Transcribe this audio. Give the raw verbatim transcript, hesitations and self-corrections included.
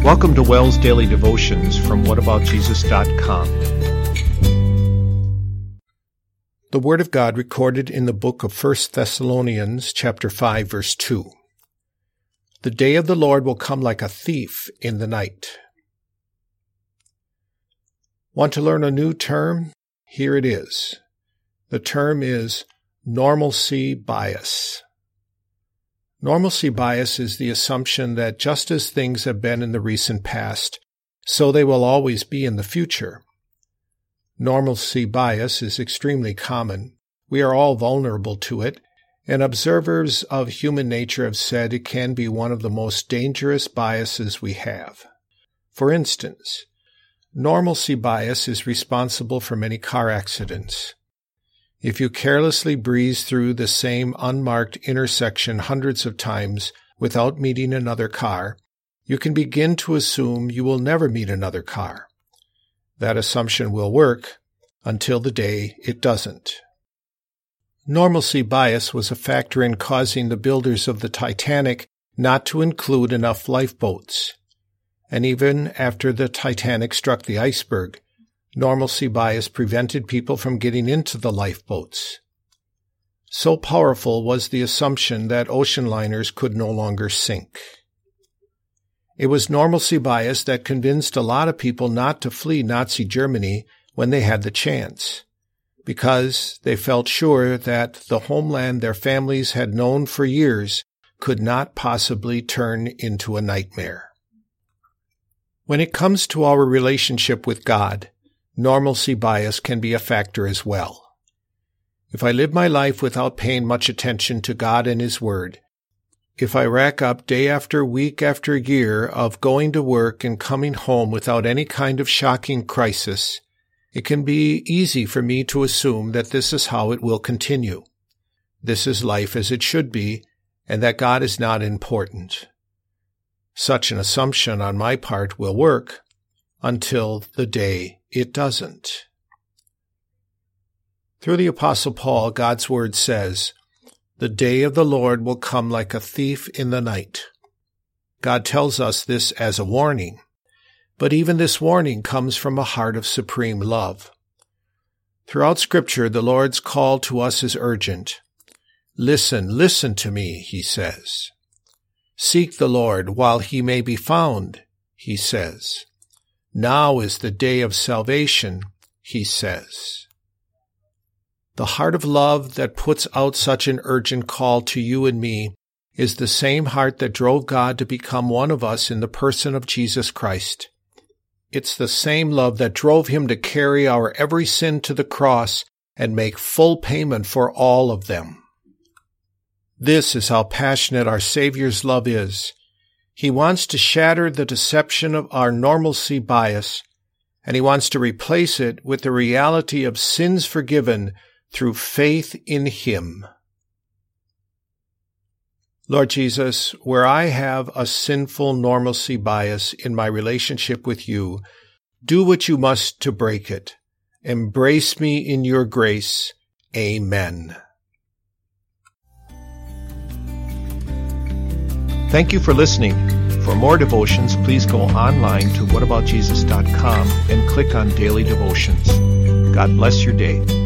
Welcome to Wells Daily Devotions from what about jesus dot com. The Word of God recorded in the book of First Thessalonians chapter five, verse two. The day of the Lord will come like a thief in the night. Want to learn a new term? Here it is. The term is normalcy bias. Normalcy bias is the assumption that just as things have been in the recent past, so they will always be in the future. Normalcy bias is extremely common. We are all vulnerable to it, and observers of human nature have said it can be one of the most dangerous biases we have. For instance, normalcy bias is responsible for many car accidents. If you carelessly breeze through the same unmarked intersection hundreds of times without meeting another car, you can begin to assume you will never meet another car. That assumption will work until the day it doesn't. Normalcy bias was a factor in causing the builders of the Titanic not to include enough lifeboats. And even after the Titanic struck the iceberg, normalcy bias prevented people from getting into the lifeboats. So powerful was the assumption that ocean liners could no longer sink. It was normalcy bias that convinced a lot of people not to flee Nazi Germany when they had the chance, because they felt sure that the homeland their families had known for years could not possibly turn into a nightmare. When it comes to our relationship with God, normalcy bias can be a factor as well. If I live my life without paying much attention to God and His Word, if I rack up day after week after year of going to work and coming home without any kind of shocking crisis, it can be easy for me to assume that this is how it will continue. This is life as it should be, and that God is not important. Such an assumption on my part will work until the day it doesn't. Through the Apostle Paul, God's Word says, "The day of the Lord will come like a thief in the night." God tells us this as a warning, but even this warning comes from a heart of supreme love. Throughout Scripture, the Lord's call to us is urgent. "Listen, listen to me," He says. "Seek the Lord while He may be found," He says. "Now is the day of salvation," He says. The heart of love that puts out such an urgent call to you and me is the same heart that drove God to become one of us in the person of Jesus Christ. It's the same love that drove Him to carry our every sin to the cross and make full payment for all of them. This is how passionate our Savior's love is. He wants to shatter the deception of our normalcy bias, and He wants to replace it with the reality of sins forgiven through faith in Him. Lord Jesus, where I have a sinful normalcy bias in my relationship with You, do what You must to break it. Embrace me in Your grace. Amen. Thank you for listening. For more devotions, please go online to what about jesus dot com and click on Daily Devotions. God bless your day.